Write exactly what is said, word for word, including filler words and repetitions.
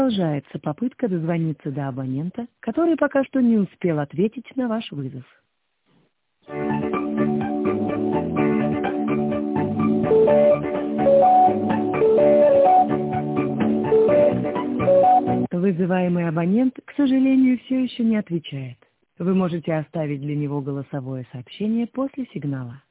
Продолжается попытка дозвониться до абонента, который пока что не успел ответить на ваш вызов. Вызываемый абонент, к сожалению, все еще не отвечает. Вы можете оставить для него голосовое сообщение после сигнала.